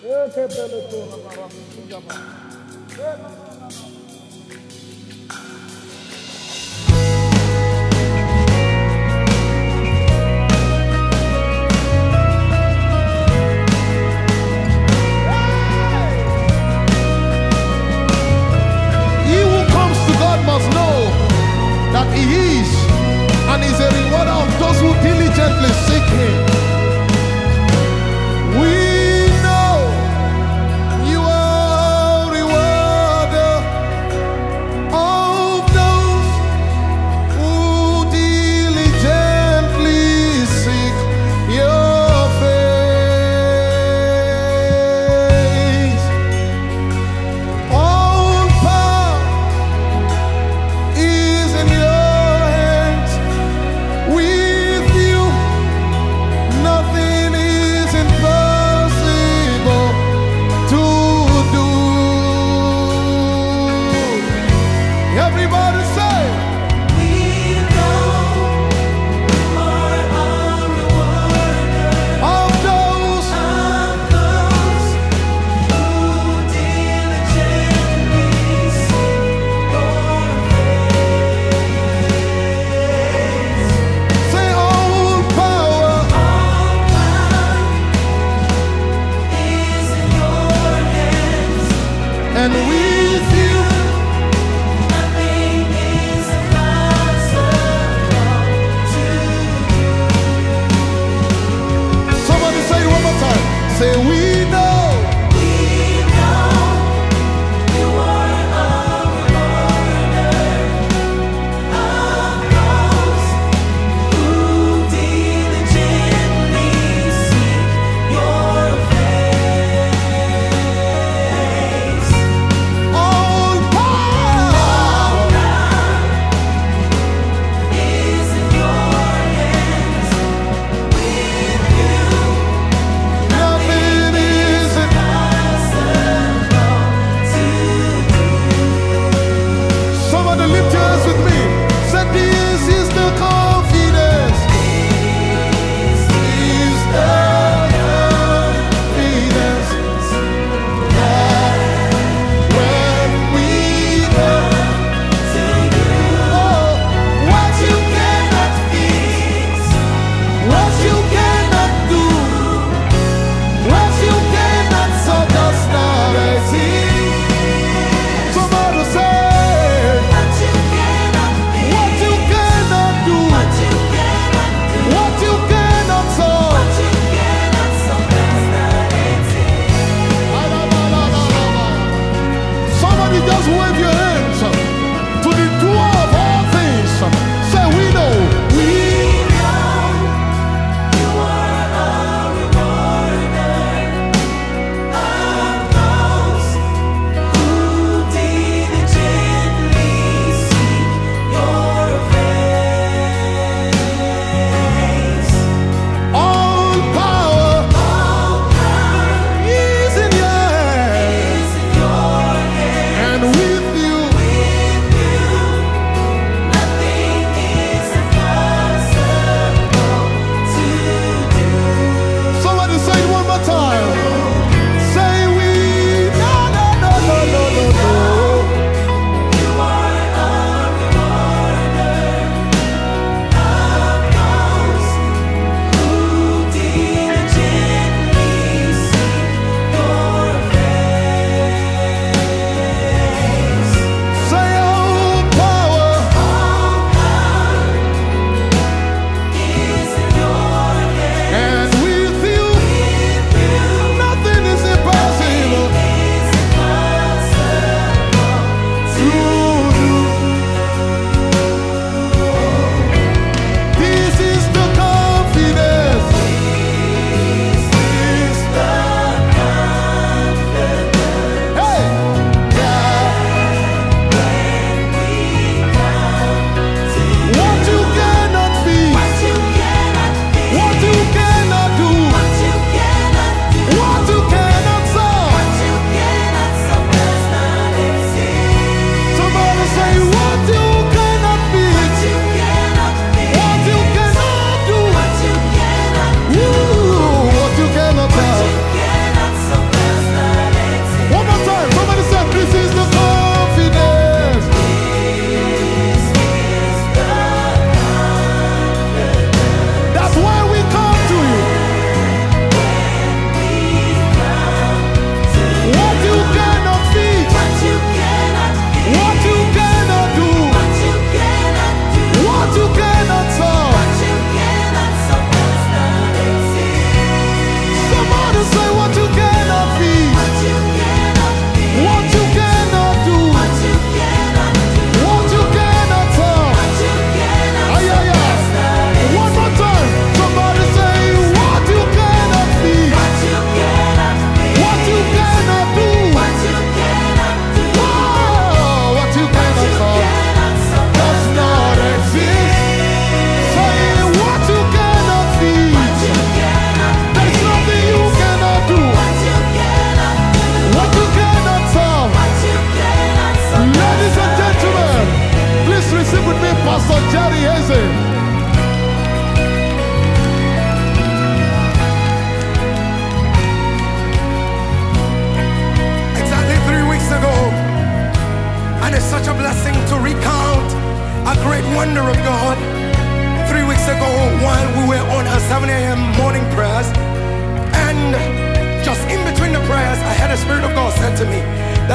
Must know that he is and is a rewarder of those who diligently seek him. We know you are a rewarder of those who diligently seek your face. All power is in your hands. With you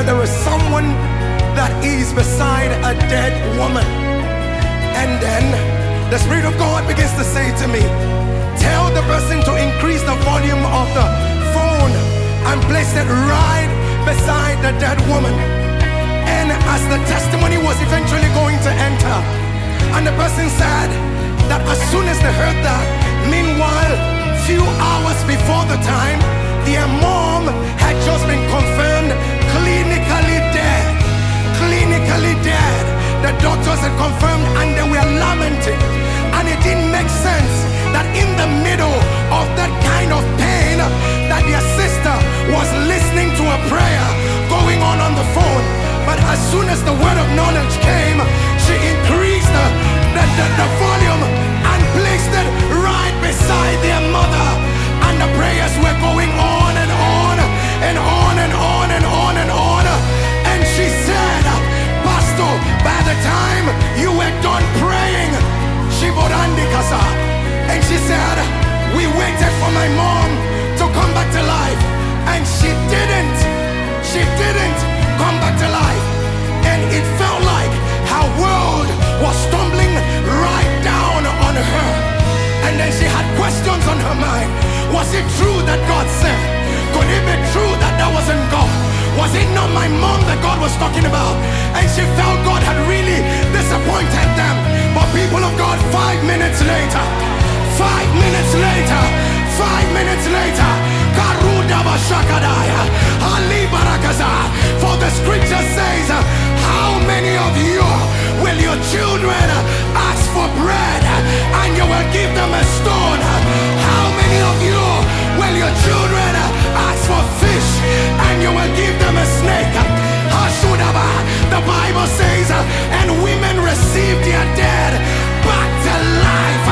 that there is someone that is beside a dead woman. And then the Spirit of God begins to say to me, tell the person to increase the volume of the phone and place it right beside the dead woman. And as the testimony was eventually going to enter, and the person said that as soon as they heard that, meanwhile, few hours before the time, their mom had just been confirmed clinically dead. Clinically dead. The doctors had confirmed and they were lamenting. And it didn't make sense that in the middle of that kind of pain, that their sister was listening to a prayer going on the phone. But as soon as the word of knowledge came, she increased the volume and placed it right beside their mother. And the prayers were going on and on and on and on and on and on. And she said, Pastor, by the time you were done praying, and she said, we waited for my mom to come back to life. And she didn't come back to life. And it felt like her world was tumbling right down on her. And then she had questions on her mind. Was it true that God said? Could it be true that that wasn't God? Was it not my mom that God was talking about? And she felt God had really disappointed them. But people of God, 5 minutes later, 5 minutes later, 5 minutes later, for the scripture says, how many of you will your children ask for bread and you will give them a stone? How many of you will your children ask for fish and you will give them a snake? The Bible says, and women receive their dead back to life.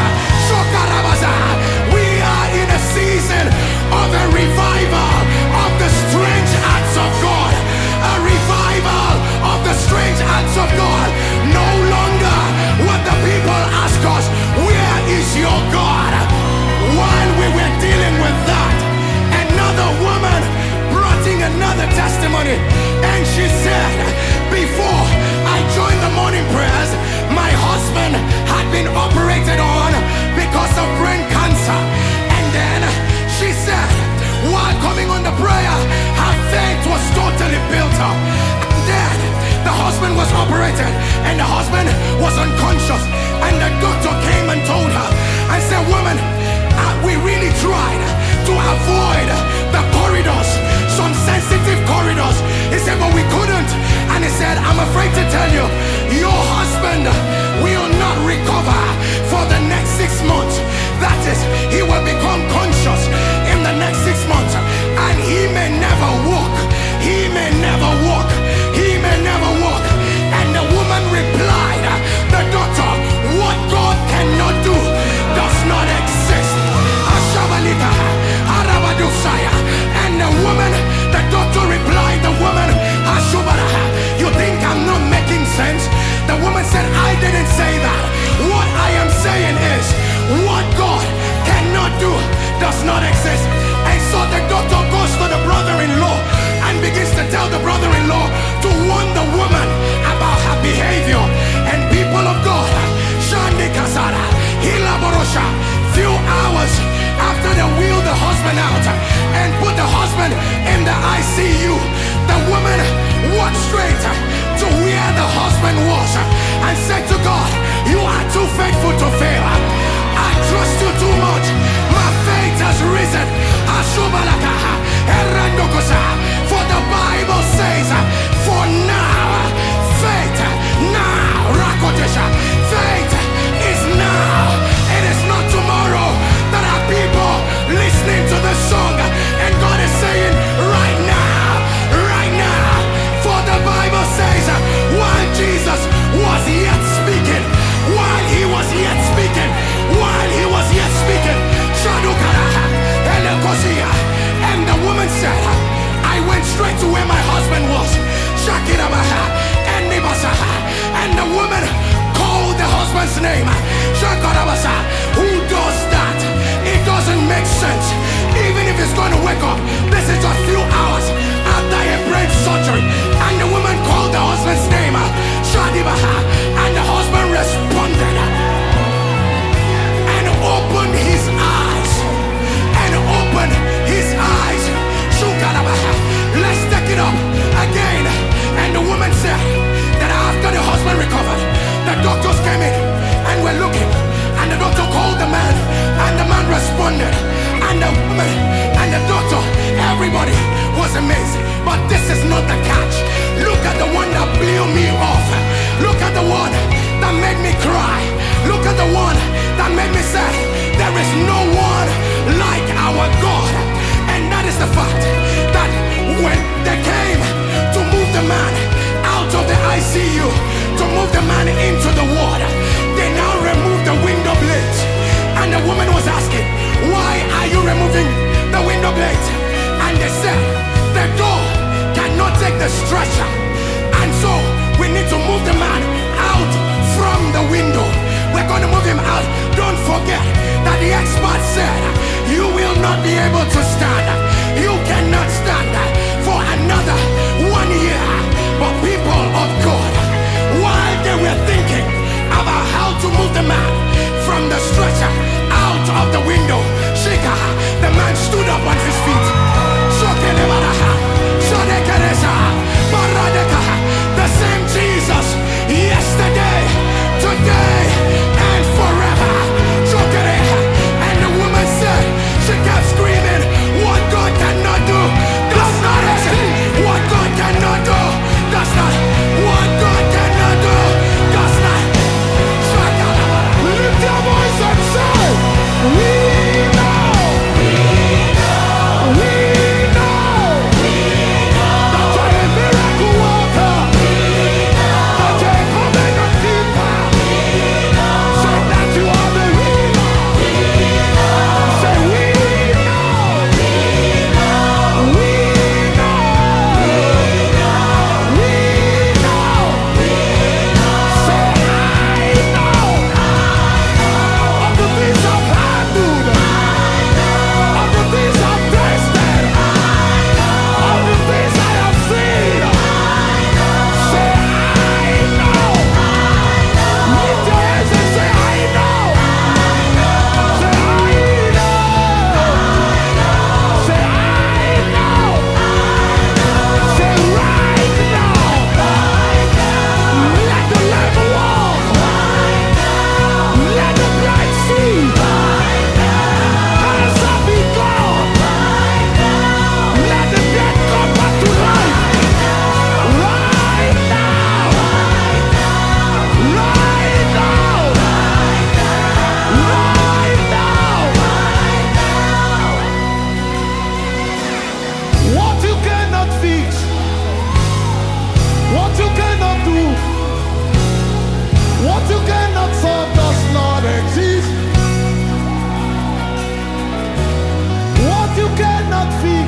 We are in a season of a revival of the strange acts of God. A revival of the strange acts of God. No longer would the people ask us, where is your God? While we were dealing with that, another woman brought in another testimony, and she said, before I joined the morning prayers, my husband had been operated on because of brain cancer. And then she said, while coming on the prayer, her faith was totally built up. And then the husband was operated and the husband was unconscious. And the doctor came and told her and said, woman, we really tried to avoid the corridors, some sensitive corridors. He said, but we couldn't. And he said, I'm afraid to tell you, your husband will not recover for the next 6 months. That is, he will become conscious in the next 6 months. And he may never walk. He may never walk. He may never walk. And the woman replied, the doctor, what God cannot do does not exist. And the woman, the doctor replied, the woman, you think I'm not making sense? The woman said, I didn't say that. What I am saying is, what God cannot do does not exist. And so the doctor goes to the brother-in-law and begins to tell the brother-in-law to warn the woman about her behavior. And people of God, few hours after they wheeled the husband out and put the husband in the ICU, the woman walked straight to where the husband was and said to God, you are too faithful to fail. I trust you too much. My faith has risen. For the Bible says, for now, faith is now. It is not tomorrow. That are people listening to the song, and God is saying, right now, right now. For the Bible says, while Jesus was yet speaking, while he was yet speaking, and the woman said, I went straight to where my husband was. And the woman called the husband's name. Who does that? It doesn't make sense. Even if he's going to wake up, this is a few hours after a brain surgery. no one like our God. And that is the fact that when they came to move the man out of the ICU, to move the man into the water, they now removed the window blades. And the woman was asking, why are you removing the window blades? And they said, the door cannot take the stretcher, and so we need to move the man out from the window. We're going to move him out. Don't forget that the expert said you will not be able to stand. You cannot stand for another 1 year. But people of God, while they were thinking about how to move the man from the stretcher out of the window, Shika, the man stood up on his feet. The same Jesus, yesterday, today, and forever. And the woman said, she kept screaming, what God cannot do does not exist. What God cannot do does not. What God cannot do does not. Lift your voice and say, we know. We know. We know. We know. That you're a miracle worker. We know. That you're a covenant keeper. We know. Say that you are the healer. We know. Say we know. We know. We know. We know. We know. Say I know. Of the things I've handled, of the things I've tasted, of the things I have seen. Say I know. Lift your hands and say I know. Say I know. Say I know. Say right now. Let the lame walk. Let the blind see. Cancer be gone. Let the dead come back to life. Right now. Right now. Right now. What you cannot fix, what you cannot do, what you cannot solve does not exist. What you cannot fix,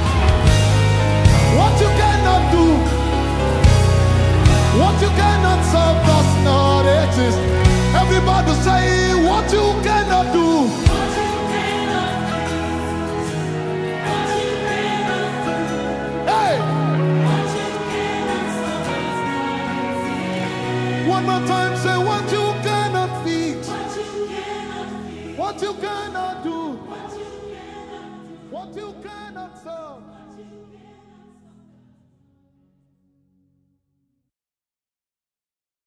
what you cannot do, what you cannot solve does not exist. Everybody say, what you cannot do. Hey! One more time, say what you cannot fix, what you cannot do, what you cannot solve.